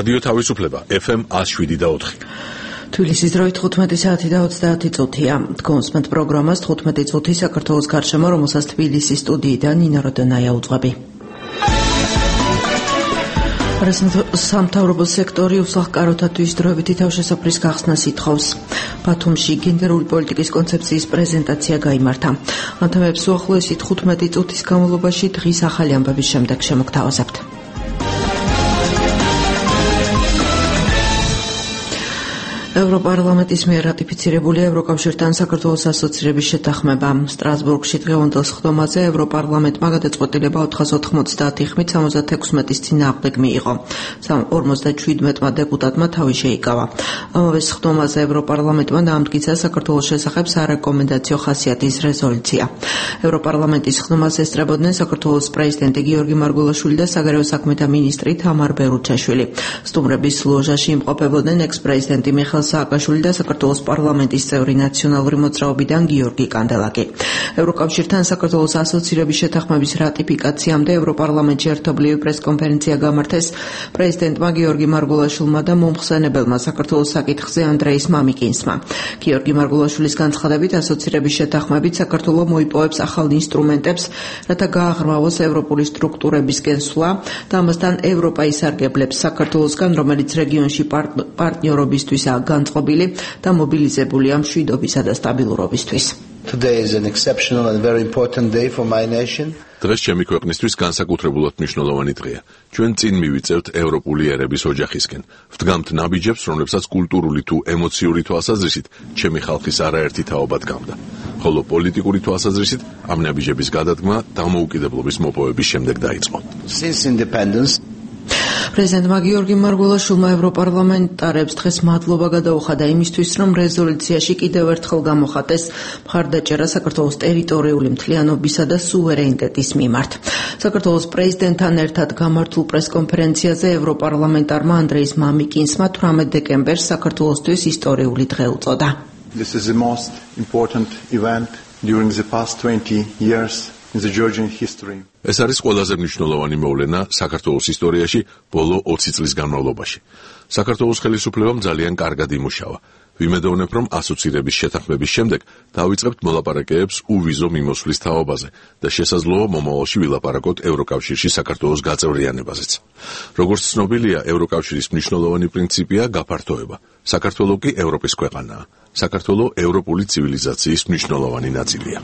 რადიო თავისუფლება FM 107.4. თბილისის დროით 15 საათი და 30 წუთია. გონსმენთ პროგრამას 15 წუთი საქართველოს გარშემო, რომელსაც თბილისის სტუდიიდან ნინო როდონაია უძღვები. სამთავრობო სექტორი უსახლკაროთათვის დროებითი თავშესაფრის გახსნას ითხოვს. ბათუმში გენდერული პოლიტიკის კონცეფციის პრეზენტაცია გაიმართა. ამ თემებს უახლოესი 15 წუთის განმავლობაში დღის ახალი ამბების შემდეგ შემოგთავაზებთ. ევროპარლამენტის მიერ რატიფიცირებული ევროკავშირთან საქართველოს ასოცირების შეთანხმება. სტრასბურგში დღევანდელ სხდომაზე ევროპარლამენტმა გადაწყვეტილება 490 ხმით 76-ის წინააღმდეგ მიიღო. 47-მა დეპუტატმა თავი შეიკავა. ამავე სხდომაზე ევროპარლამენტმა დაამტკიცა საქართველოს შესახებ სარეკომენდაციო ხასიათის რეზოლუცია. ევროპარლამენტის სხდომას ესწრებოდნენ საქართველოს პრეზიდენტი გიორგი მარგველაშვილი და საგარეო საქმეთა მინისტრი თამარ ბერუჩაშვილი. სტუმრების ლოჟაში იმყოფებოდნენ ექს-პრეზიდენტი მიხეილ სააკაშვილი და საქართველოს პარლამენტის წევრი ნაციონალური მოძრაობიდან გიორგი კანდელაკი. ევროკავშირთან საქართველოს ასოცირების შეთანხმების რატიფიკაციამდე ევროპარლამენტში ერთობლივი პრესკონფერენცია გამართეს პრეზიდენტმა გიორგი მარგველაშვილმა და მომხსენებელმა საქართველოს საკითხზე ანდრეის მამიკინსმა. გიორგი მარგველაშვილის განცხადებით, ასოცირების შეთანხმებით საქართველო მოიპოვებს ახალ ინსტრუმენტებს, რათა გააღრმავოს ევროპული სტრუქტურებისკენ სვლა და ამასთან ევროპა ისარგებლებს საქართველოსგან, რომელიც რეგიონში პარტნიორობისთვისაა განწყობილი და მობილიზებულია მშვიდობისა და სტაბილურობისთვის. დღეს ჩემი ქვეყნისთვის განსაკუთრებულად მნიშვნელოვანი დღეა. ჩვენ წინ მივიწევთ ევროპული ერების ოჯახისკენ. ვდგამთ ნაბიჯებს, რომლებსაც კულტურული თუ ემოციური თვალსაზრისით ჩემი ხალხის არაერთი თაობა დგამდა. ხოლო პოლიტიკური თვალსაზრისით ამ ნაბიჯების გადადგმა დამოუკიდებლობის მოპოვების შემდეგ დაიწყო. პრეზიდენტმა გიორგი მარგველაშვილმა ევროპარლამენტარებს დღეს მადლობა გადაუხადა იმისთვის, რომ რეზოლუციაში კიდევ ერთხელ გამოხატეს მხარდაჭერა საქართველოს ტერიტორიული მთლიანობისა და სუვერენიტეტის მიმართ. საქართველოს პრეზიდენტთან ერთად გამართულ პრესკონფერენციაზე ევროპარლამენტარმა ანდრეის მამიკინსმა 18 დეკემბერს საქართველოსთვის ისტორიული დღე უწოდა. This is the most important event during the past 20 years. ეს არის ყველაზე მნიშვნელოვანი მოვლენა საქართველოს ისტორიაში ბოლო 20 წლის განმავლობაში. საქართველოს ხელისუფლებამ ძალიან კარგად იმუშავა. ვიმედოვნებ, რომ ასოცირების შეთანხმების შემდეგ დავიწყებთ მოლაპარაკებებს უვიზო მიმოსვლის თაობაზე და შესაძლოა მომავალში ვილაპარაკოთ ევროკავშირში საქართველოს გაწევრიანებაზეც. როგორც ცნობილია, ევროკავშირის მნიშვნელოვანი პრინციპია გაფართოება. საქართველო კი ევროპის ქვეყანაა. საქართველო ევროპული ცივილიზაციის მნიშვნელოვანი ნაწილია.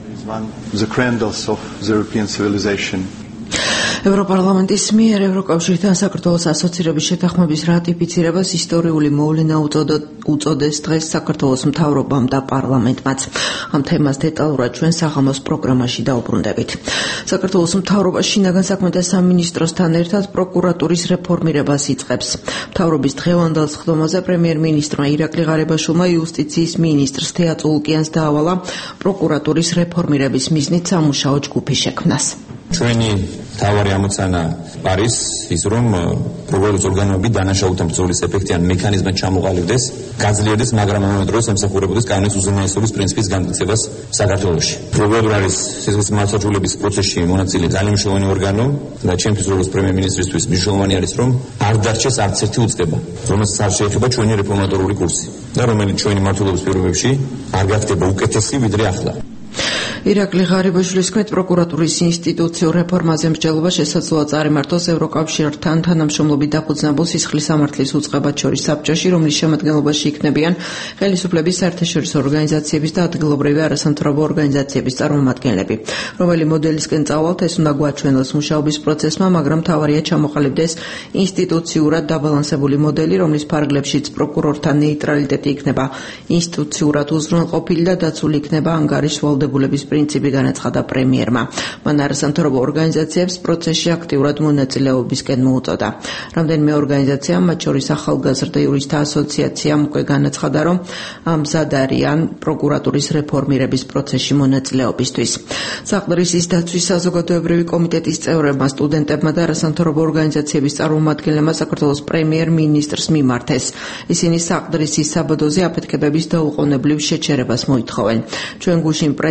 ევროპარლამენტის მიერ ევროკავშირთან საქართველოს ასოცირების შეთანხმების რატიფიცირებას ისტორიული მოვლენა უწოდეს დღეს საქართველოს მთავრობამ და პარლამენტმაც. ამ თემას დეტალურად ჩვენ საღამოს პროგრამაში დაუბრუნდებით. საქართველოს მთავრობა შინაგან საქმეთა სამინისტროსთან ერთად პროკურატურის რეფორმირებას იწყებს. მთავრობის დღევანდელ სხდომაზე პრემიერ-მინისტრმა ირაკლი ღარიბაშვილმა იუსტიციის მინისტრს თეა წულუკიანს დაავალა პროკურატურის რეფორმირების მიზნით სამუშაო ჯგუფი შექმნას. ჩვენი თავარი ამოცანა არის ის, რომ პროკურატურის ორგანოები დანაშაულთა ბრძოლის ეფექტიან მექანიზმად ჩამოყალიბდეს, გაძლიერდეს, მაგრამ ამავე დროს ემსახურებოდეს კანონის უზენაესობის პრინციპის განმტკიცებას საქართველოში. პროკურატურა არის სისხლის მართლმსაჯულების პროცესში მონაწილე ძალიან მნიშვნელოვანი ორგანო და ჩემთვის როგორც პრემიერ-მინისტრისთვის მნიშვნელოვანი არის, რომ არ დარჩეს არც ერთი უწყება, რომელსაც არ შეეხება ჩვენი რეფორმატორული კურსი და რომელიც ჩვენი მმართველობის პირობებში არ გახდება უკეთესი ვიდრე ახლა. ირაკლი ღარიბაშვილის თქმით, პროკურატურის ინსტიტუციურ რეფორმაზე მსჯელობა შესაძლოა წარიმართოს ევროკავშირთან თანამშრომლობით დაფუძნებულ სისხლის სამართლის უწყებად შორის საბჭოში, რომლის შემადგენლობაში იქნებიან ხელისუფლების, საერთაშორისო ორგანიზაციების და ადგილობრივი არასამთავრობო ორგანიზაციების წარმომადგენლები. რომელი მოდელისკენ წავალთ, ეს უნდა გვაჩვენოს მუშაობის პროცესმა, მაგრამ მთავარია ჩამოყალიბდეს ინსტიტუციურად დაბალანსებული მოდელი, რომლის ფარგლებშიც პროკურორთა ნეიტრალიტეტი იქნება ინსტიტუციურად უზრუნველყოფილი და დაცული იქნება ანგარიშ ვალდებულების პრინციპი, განაცხადა პრემიერმა. მან არასამთავრობო ორგანიზაციებს პროცესში აქტიურად მონაწილეობისკენ მოუწოდა. რამდენიმე ორგანიზაციამ, მათ შორის ახალგაზრდა იურისტთა ასოციაციამ უკვე განაცხადა, რომ მზად არიან პროკურატურის რეფორმირების პროცესში მონაწილეობისთვის. საყდრისის დაცვის საზოგადოებრივი კომიტეტის წევრებმა, სტუდენტებმა და არასამთავრობო ორგანიზაციების წარმომადგენლებმა საქართველოს პრემიერ-მინისტრს მიმართეს. ისინი საყდრისის საბადოზე აფეთქებების დაუყოვნებლივ შეჩერებას მოითხოვენ. ჩვენ გუშინ პრეზიდენტსაც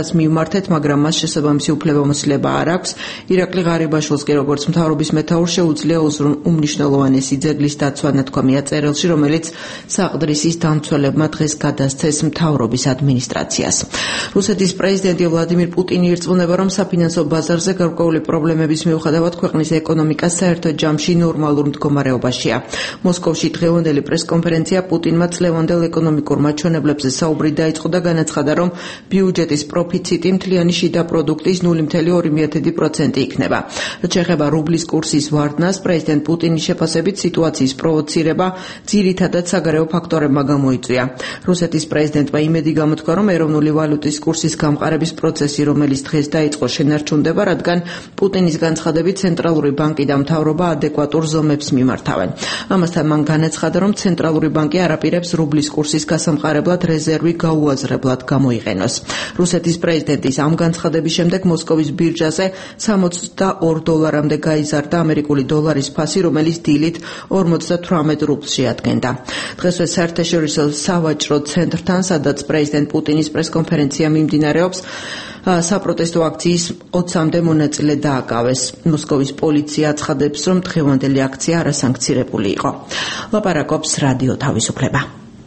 მითაც მივმართეთ, მაგრამ მას შესაბამისი უფლებამოსილება არ აქვს. ირაკლი ღარიბაშვილს კი როგორც მთავრობის მეთაურს შეუძლია უმნიშვნელოვანესი ძეგლის დაცვა ნათქვამია წერილში, რომელიც საყდრისის დამცველებმა დღეს გადასცეს მთავრობის ადმინისტრაციას. რუსეთის პრეზიდენტი ვლადიმირ პუტინი ირწმუნება, რომ საფინანსო ბაზარზე გარკვეული პრობლემების მიუხედავად ქვეყნის ეკონომიკა საერთო ჯამში ნორმალურ მდგომარეობაშია. მოსკოვში დღევანდელი პრესკონფერენცია პუტინმა წლევანდელ ეკონომიკურ მაჩვენებლებზე საუბრი დაიწყო და განაცხადა, რომ ბიუჯეტის პროფიციტი მთლიანი შიდა პროდუქტის 0.2% იქნება. რაც შეეხება რუბლის კურსის ვარდნას, პრეზიდენტ პუტინის შეფასებით სიტუაციის პროვოცირება ძირითადად საგარეო ფაქტორებმა გამოიწვია. რუსეთის პრეზიდენტმა იმედი გამოთქვა, რომ ეროვნული ვალუტის კურსის გამყარების პროცესი, რომელიც დღეს დაიწყო, შენარჩუნდება, რადგან პუტინის განცხადებით ცენტრალური ბანკი და მთავრობა ადეკვატურ ზომებს მიმართავენ. ამასთან მან განაცხადა, რომ ცენტრალური ბანკი არაპირებს რუბლის კურსის გასამყარებლად რეზერვი გაუაზრებლად გამოიყენოს. რუსეთის პრეზიდენტის ამ განცხადების შემდეგ მოსკოვის ბირჟაზე $62-მდე გაიზარდა ამერიკული დოლარის ფასი, რომელიც დილით 58 რუბლს შეადგენდა. დღესვე საერთაშორისო სავაჭრო ცენტრთან, სადაც პრეზიდენტ პუტინის პრესკონფერენცია მიმდინარეობს, საპროტესტო აქციის 20-მდე მონაწილე დააკავეს. მოსკოვის პოლიცია აცხადებს, რომ დღევანდელი აქცია არასანქცირებული იყო. ლაპარაკობს რადიო თავისუფლება.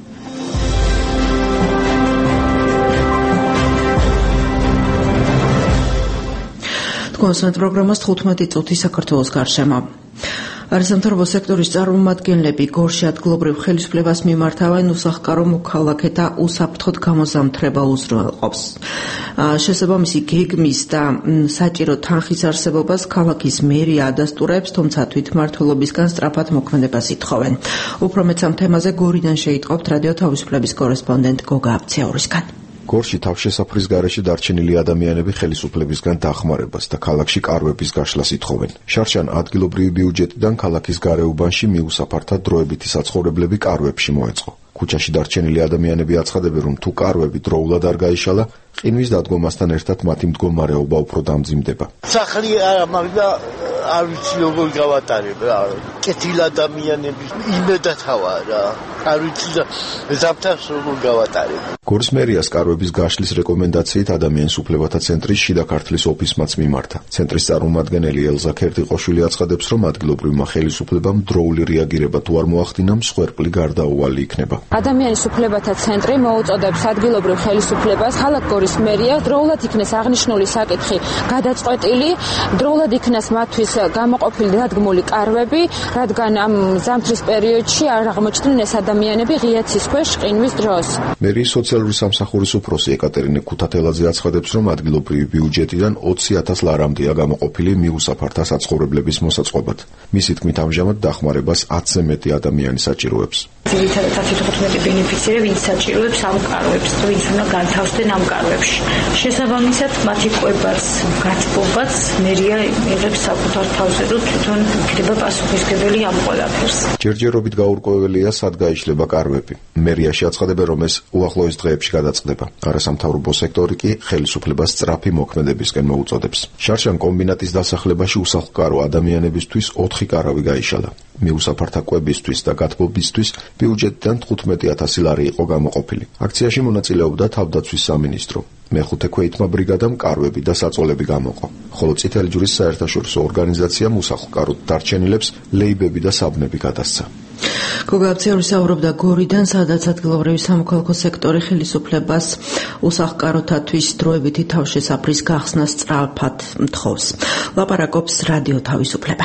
კონსერვატ პროგრამას 15 წუთი საქართველოს გარშემო. არასამთავრობო სექტორის წარმომადგენლები გორში ადგილობრივ ხელისუფლებას მიმართავენ უსახლკარო მოქალაქეთა უსაფრთხოდ გამოზამთრება უზრუნველყოფს. შესაბამისი გეგმის და საჭირო თანხის არსებობას ქალაქის მერია ადასტურებს, თუმცა თვითმმართველობისგან სწრაფად მოქმედებას ითხოვენ. უფრო მეც ამ თემაზე გორიდან შეიტყობთ რადიო თავისუფლების კორესპონდენტ გოგა აბციაურისგან. გორში თავშესაფრის გარეშე დარჩენილი ადამიანები ხელისუფლებისგან დახმარებას და ქალაქში კარვების გაშლას ითხოვენ. შარშან ადგილობრივი ბიუჯეტიდან ქალაქის გარეუბანში მიუსაფართა დროებითი საცხოვრებლები კარვებში მოეწყო. ქუჩაში დარჩენილი ადამიანები აცხადებენ, რომ თუ კარვები დროულად არ გაიშალა, ყინვის დადგომასთან ერთად მათი მდგომარეობა უფრო დამძიმდება. სახლი არა, მაგრამ არ ვიცი როგორ გავატარებ რა. კეთილ ადამიანების იმედათავა რა. არ ვიცი და ზამთარს როგორ გავატარებ. გორის მერიას კარვების გაშლის რეკომენდაციით ადამიანის უფლებათა ცენტრის შიდა ქართლის ოფისმაც მიმართა. ცენტრის წარმომადგენელი ელზა ქერტიყოშვილი აცხადებს, რომ ადგილობრივმა ხელისუფლებამ დროული რეაგირება თუ არ მოახდინა, მსხვერპლი გარდაუვალი იქნება. ადამიანის უფლებათა ცენტრი მოუწოდებს ადგილობრივ ხელისუფლებას ქალაქ გორის მერია დროულად იქნეს აღნიშნული საკითხი გადაწყვეტილი, დროულად იქნეს მათთვის გამოყოფილი დადგმული კარვები, რადგან ამ ზამთრის პერიოდში არ აღმოჩნდნენ ეს ადამიანები ღია ცის ქვეშ ყინვის დროს. მერიის სოციალური სამსახურის უფროსი ეკატერინე ქუთათელაძე აცხადებს, რომ ადგილობრივი ბიუჯეტიდან 20,000 ლარამდეა გამოყოფილი მიუსაფართა საცხოვრებლების მოსაწყობად. მისი თქმით, ამჟამად დახმარებას 10-ზე მეტი ადამიანი საჭიროებს. ძირითადად 15 ბენეფიციარი, ვინც საჭიროებს ამ კარვებს, ვინც უნდა განთავსდნენ ამ კარვებში. შესაბამისად, მათი კვებაც, გაწბობაც მერია იღებს საკუთარ თავზე, რომ თვითონ იქნება პასუხისმგებელი ამ ყველაფერს. ჯერჯერობით გაურკვეველია, სად გაიშლება კარვები. მერიაში აცხადებენ, რომ ეს უახლოეს დღეებში გადაწყდება. არასამთავრობო სექტორი კი ხელისუფლებას სწრაფი მოქმედებისკენ მოუწოდებს. შარშან კომბინატის დასახლებაში უსახლკარო ადამიანებისთვის 4 კარავი გაიშალა. მიუსაფართა კვებისთვის და გათბობისთვის ბიუჯეტიდან 15,000 ლარი იყო გამოყოფილი. აქციაში მონაწილეობდა თავდაცვის სამინისტრო. მეხუთე ქვეითმა ბრიგადამ კარვები და საწოლები გამოყო. ხოლო წითელი ჯვრის საერთაშორისო ორგანიზაციამ უსახლკაროდ დარჩენილებს ლეიბები და საბნები გადასცა. გოგა აბციაური საუბრობდა გორიდან, სადაც ადგილობრივი სამოქალაქო სექტორი ხელისუფლებას უსახლკაროთათვის დროებითი თავშესაფრის გახსნას სწრაფად მთხოვს. ლაპარაკობს რადიო თავისუფლება.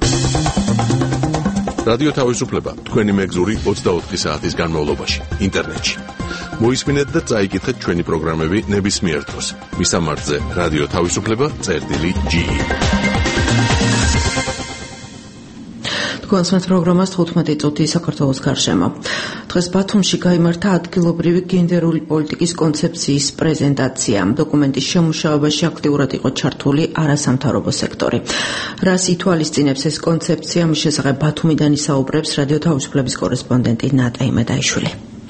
რადიო თავისუფლება თქვენი მეგზური 24 საათის განმავლობაში ინტერნეტში. მოისმინეთ და წაიკითხეთ ჩვენი პროგრამები ნებისმიერ დროს. მისამართზე რადიო თავისუფლება.ge. კონსერვატ პროგრამას 15 წუთი საქართველოს გარშემო. დღეს ბათუმში გაიმართა ადგილობრივი გენდერული პოლიტიკის კონცეფციის პრეზენტაცია. დოკუმენტის შემუშავებაში აქტიურად იყო ჩართული არასამთავრობო სექტორი. რას ითვალისწინებს ეს კონცეფცია, მის შესახებ ბათუმიდან ისაუბრებს რადიო თავისუფლების კორესპონდენტი ნატა იმედაიშვილი.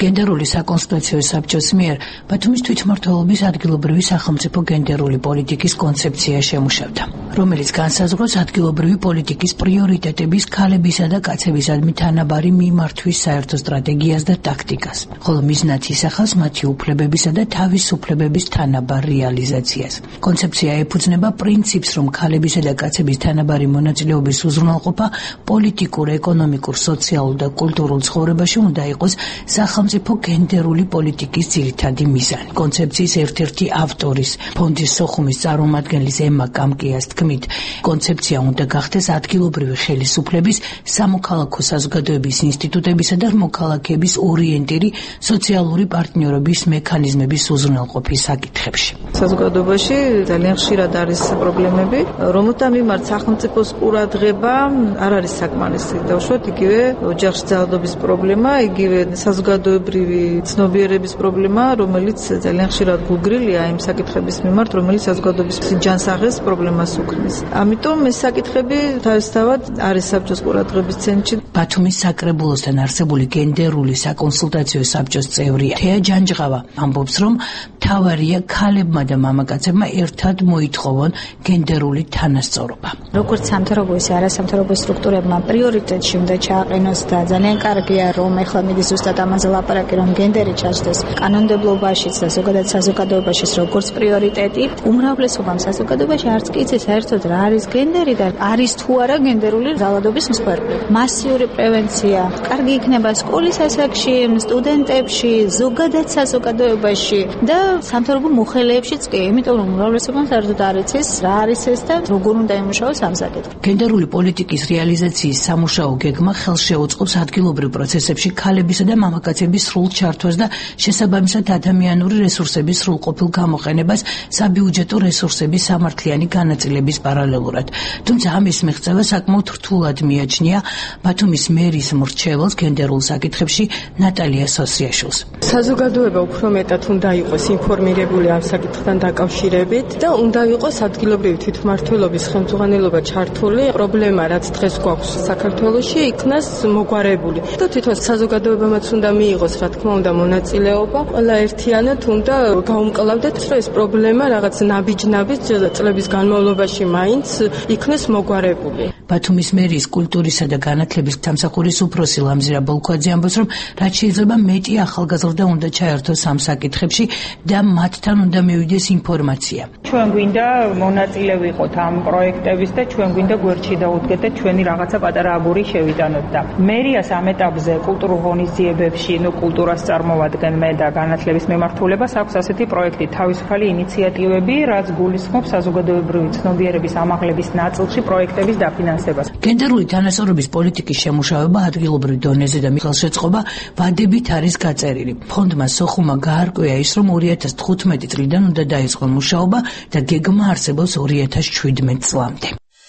გენდერული საკონსტიტუციო საბჭოს მიერ ბათუმის თვითმმართველობის ადგილობრივი სახელმწიფო გენდერული პოლიტიკის კონცეფცია შემუშავდა, რომელიც განსაზღვრავს ადგილობრივი პოლიტიკის პრიორიტეტების ქალებისა და კაცებისადმი თანაბარი მიმართვის საერთო სტრატეგიას და ტაქტიკას, ხოლო მიზნად ისახავს მათი უფლებებისა და თავისუფლებების თანაბარ რეალიზაციას. კონცეფცია ეფუძნება პრინციპს, რომ ქალებისა და კაცების თანაბარი მონაწილეობის უზრუნველყოფა პოლიტიკურ, ეკონომიკურ, სოციალურ და კულტურულ ცხოვრებაში უნდა იყოს სახელმწიფო გენდერული პოლიტიკის ძირითადი მიზანი. კონცეფციის ერთ-ერთი ავტორის, ფონდის სოხუმის წარმომადგენლის ემა კამკიას თქმით, კონცეფცია უნდა გახდეს ადგილობრივი ხელისუფლების, სამოქალაქო საზოგადოების ინსტიტუტებისა და მოქალაქეების ორიენტირი სოციალური პარტნიორობის მექანიზმების უზრუნველყოფის საკითხებში. საზოგადოებაში ძალიან ხშირად არის პრობლემები, რომელთა მიმართ სახელმწიფოს ყურადღება არ არის საკმარისი. დავუშვათ იგივე ოჯახში ძალადობის პრობლემა, იგივე საზოგადოებრივი ცნობიერების პრობლემა, რომელიც ძალიან ხშირად გულგრილია იმ საკითხების მიმართ, რომელიც საზოგადოების ჯანსაღეს პრობლემას უქმნის. ამიტომ ეს საკითხები თავისთავად არის საბჭოს ყურადღების ცენტრში. ბათუმის საკრებულოსთან არსებული გენდერული საკონსულტაციო საბჭოს წევრი თეა ჯანჯღავა ამბობს, რომ მთავარია ქალებმა და მამაკაცებმა ერთად მოითხოვონ გენდერული თანასწორობა. როგორც სამთავრობო ისე არასამთავრობო სტრუქტურებმა პრიორიტეტში უნდა ჩააყენოს და ძალიან კარგია, რომ ეხლა მიდის ზუსტად ამაზე ლაპარაკი, რომ გენდერი ჩაჯდეს კანონმდებლობაშიც და ზოგადად საზოგადოებაშიც როგორც პრიორიტეტი. უმრავლესობამ საზოგადოებაში არც კი იცის საერთოდ რა არის გენდერი და არის თუ არა გენდერული ძალადობის მსხვერპლი. მასიური პრევენცია კარგი იქნება სკოლის ასაკში, სტუდენტებში, ზოგადად საზოგადოებაში და სამთავრობო მოხელეებშიც კი, იმიტომ რომ უმრავლესობამ საერთოდ არ იცის რა არის ეს და როგორ უნდა იმუშაოს ამ საკითხში. გენდერული პოლიტიკის რეალიზაციის სამუშაო გეგმა ხელს შეუწყობს ადგილობრივ პროცესებში ქალებისა და მამაკაცების სრულ ჩართვას და შესაბამისად ადამიანური რესურსების სრულყოფილ გამოყენებას საბიუჯეტო რესურსების სამართლიანი განაწილების პარალელურად. თუმცა ამის მიღწევა საკმაოდ რთულად მიაჩნია ბათუმის მერის მრჩეველს გენდერულ საკითხებში ნატალია სოსიაშვილს. საზოგადოება უფრო მეტად უნდა იყოს ინფორმირებული ამ საკითხთან დაკავშირებით და უნდა იყოს ადგილობრივი თვითმმართველობის ხელმძღვანელობა ჩართული. პრობლემა, რაც დღეს გვაქვს საქართველოში, იქნას მოგვარებული. და თვითონ საზოგადოებამაც უნდა მიიღოს, რა თქმა უნდა, მონაწილეობა. ყველა ერთიანად უნდა გაუმკლავდეთ, რომ ეს პრობლემა რაღაც ნაბიჯ-ნაბიჯ წლების განმავლობაში მაინც იქნას მოგვარებული. ბათუმის მერის კულტურისა და განათლების სამსახურის უფროსი ლამზირა ბოლქვაძე ამბობს, რომ რაც შეიძლება მეტი ახალგაზრდა უნდა ჩაერთოს ამ საკითხებში და მათთან უნდა მივიდეს ინფორმაცია. ჩვენ გვინდა მონაწილე ვიყოთ ამ პროექტების და ჩვენ გვინდა გვერდში დაუდგეთ და ჩვენი რაღაცა პატარა აგური შევიტანოთ და მერიას ამ ეტაპზე კულტურულ ღონისძიებებში, კულტურას წარმოვადგენ მე და განათლების მემართულებას აქვს ასეთი პროექტი, თავისუფალი ინიციატივები, რაც გულისხმობს საზოგადოებრივი ცნობიერების ამაღლების ნაწილში პროექტების დაფინანსებას. გენდერული თანასწორობის პოლიტიკის შემუშავება ადგილობრივ დონეზე და ხელშეწყობა ვადებით არის გაწერილი. ფონდმა სოხუმა გაარკვია ის, რომ 2015 წლიდან უნდა დაიწყო მუშაობა და გეგმა არსებობს 2017 წლამდე.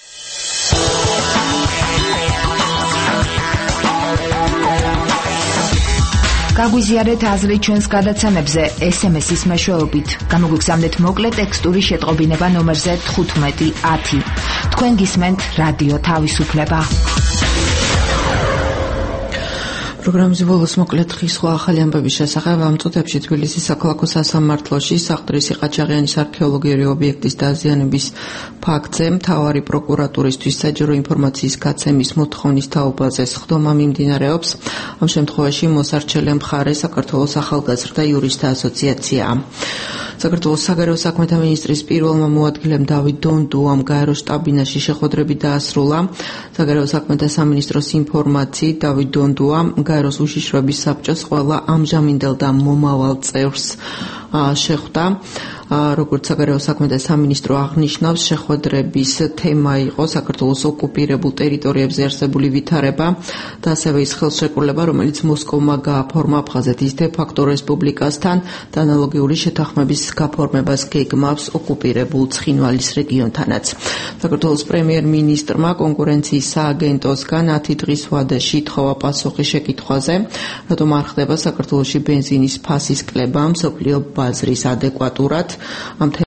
გაგვიზიარეთ აზრი ჩვენს გადაცემებზე SMS-ის მეშვეობით. გამოგვიგზავნეთ მოკლე ტექსტური შეტყობინება ნომერზე 1510. თქვენ გისმენთ რადიო თავისუფლება. პროგრამის ბოლოს მოკლედ დღის სხვა ახალი ამბების შესახებ ამ წუთებში თბილისის საქალაქო სასამართლოში საყდრისი ყაჩაღიანის არქეოლოგიური ობიექტის დაზიანების ფაქტზე მთავარი პროკურატურისთვის საჯარო ინფორმაციის გაცემის მოთხოვნის თაობაზე სხდომა მიმდინარეობს. ამ შემთხვევაში მოსარჩელე მხარე საქართველოს ახალგაზრდა იურისტთა ასოციაციაა. საქართველოს საგარეო საქმეთა მინისტრის პირველმა მოადგილემ დავით დონდუამ გაერო შტაბ-ბინაში შეხვედრები დაასრულა. საგარეო საქმეთა სამინისტროს ინფორმაციით დავით დონდუა გაეროს უშიშროების საბჭოს ყველა ამჟამინდელ და მომავალ წევრს შეხვდა. როგორც საგარეო საქმეთა სამინისტრო აღნიშნავს, შეხვედრების თემა იყო საქართველოს ოკუპირებულ ტერიტორიებზე არსებული ვითარება და ასევე ის ხელშეკრულება, რომელიც მოსკოვმა გააფორმა აფხაზეთის დე-ფაქტო რესპუბლიკასთან და ანალოგიური შეთანხმების გაფორმებას გეგმავს ოკუპირებულ ცხინვალის რეგიონთანაც. საქართველოს პრემიერ-მინისტრმა კონკურენციის სააგენტოსგან 10 დღის ვადაში ითხოვა პასუხი შეკითხვაზე, რატომ არ ხდება საქართველოში ბენზინის ფასის კლება მსოფლიო ბაზრის ადეკვატურად.